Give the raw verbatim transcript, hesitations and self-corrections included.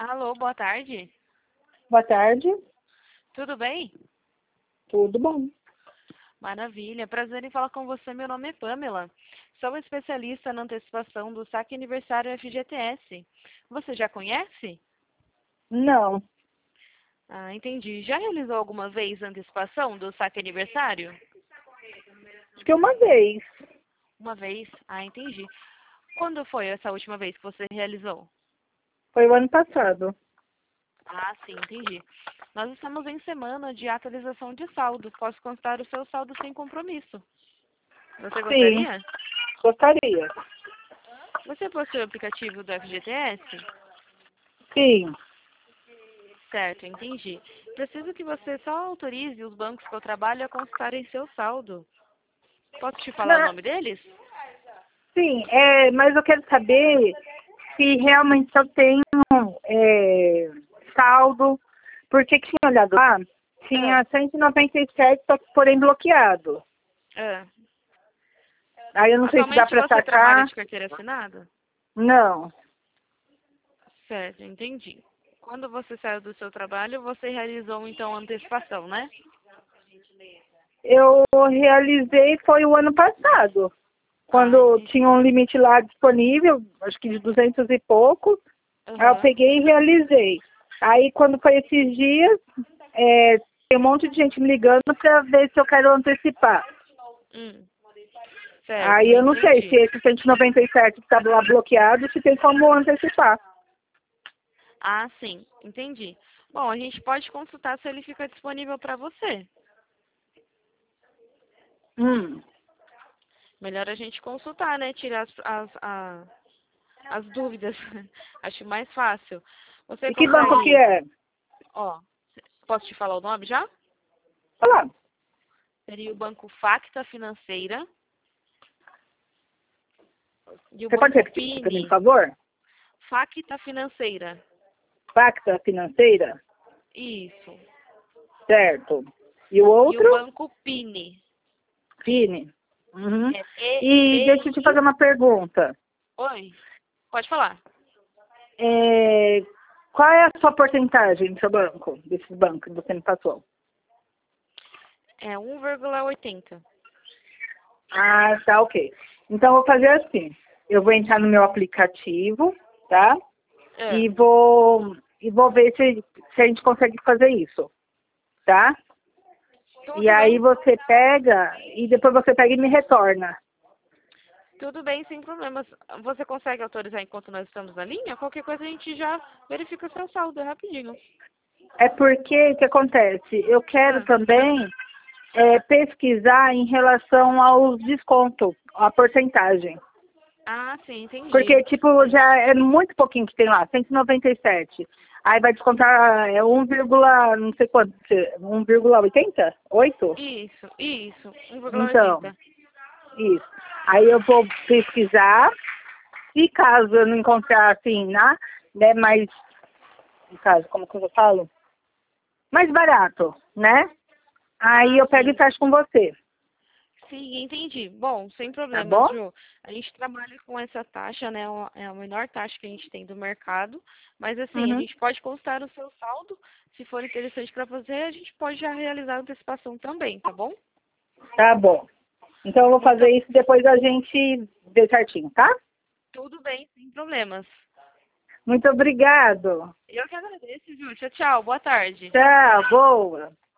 Alô, boa tarde. Boa tarde, Tudo bem? tudo bom? Maravilha. Prazer em falar com você. Meu nome é Pamela. Sou especialista na antecipação do saque aniversário F G T S. Você já conhece? Não, Ah, entendi. Já realizou alguma vez a antecipação do saque aniversário? acho que uma vez. Uma vez? Ah, entendi. Quando foi essa última vez que você realizou? Foi o ano passado. Ah, sim, entendi. Nós estamos em semana de atualização de saldo. Posso constar o seu saldo sem compromisso. Você Sim, gostaria? gostaria. Você possui o aplicativo do F G T S? Sim, Certo, entendi. Preciso que você só autorize os bancos que eu trabalho a consultarem seu saldo. Posso te falar o Na- nome deles? sim, é, mas eu quero saber se realmente eu tenho é, saldo, porque que tinha olhado lá, Ah, tinha cento e noventa e sete, só que porém bloqueado. ah. Aí eu não sei se dá Atualmente para você trabalha sacar. de carteira assinada? Não, Certo, entendi. Quando você saiu do seu trabalho, você realizou então a antecipação, né? eu realizei foi o ano passado, Ah, quando entendi. tinha um limite lá disponível, acho que de duzentos e pouco. Aí eu Aham. peguei e realizei. Aí quando foi esses dias, é, tem um monte de gente me ligando para ver se eu quero antecipar. Hum, certo, Aí eu não sei se entendi. esse cento e noventa e sete que está lá bloqueado, se tem como antecipar. Ah, sim, entendi. Bom, a gente pode consultar se ele fica disponível para você. Hum. Melhor a gente consultar, né? Tirar as, as, a- as dúvidas. Acho mais fácil. Você E que banco que consegue, é? ó, posso te falar o nome já? Olha lá. Seria o banco Facta Financeira e o Você pode banco repetir para mim, por Pini. favor? Facta Financeira. Pacta Financeira? Isso. Certo. E o E o outro? banco Pini. Fine. Uhum. É E deixa eu te fazer P-I. uma pergunta. Oi, pode falar. É, qual é a sua porcentagem do seu banco, desse banco que você me passou? É um vírgula oitenta. Ah, tá, ok. Então, eu vou fazer assim. Eu vou entrar no meu aplicativo, tá? É, E vou, e vou ver se, se a gente consegue fazer isso, tá? E tudo aí bem. você pega, e depois você pega e me retorna. Tudo bem, sem problemas. Você consegue autorizar enquanto nós estamos na linha? Qualquer coisa a gente já verifica seu saldo, é rapidinho. É porque, o que acontece? Eu quero Ah, também é, pesquisar em relação aos descontos, a porcentagem. ah, sim, entendi. Porque, tipo, já é muito pouquinho que tem lá, cento e noventa e sete. Aí vai descontar é um, não sei quanto, um vírgula oitenta? oito? Isso, isso, um vírgula Então, oitenta. isso. Aí eu vou pesquisar. Se caso eu não encontrar, assim, na, né, mais, no caso, como que eu falo? Mais barato, né? Aí Ah, eu pego e sim. fecho com você, Sim, entendi. Bom, sem tá problemas, bom? Ju. A gente trabalha com essa taxa, né? É a menor taxa que a gente tem do mercado. Mas assim, a Uhum. gente pode constar o seu saldo. Se for interessante para você, a gente pode já realizar a antecipação também, tá bom? Tá bom. Então eu vou Muito fazer isso e depois a gente vê certinho, tá? tudo bem, sem problemas. Muito obrigado. Eu que agradeço, Ju. Tchau, tchau. Boa tarde. Tchau, boa.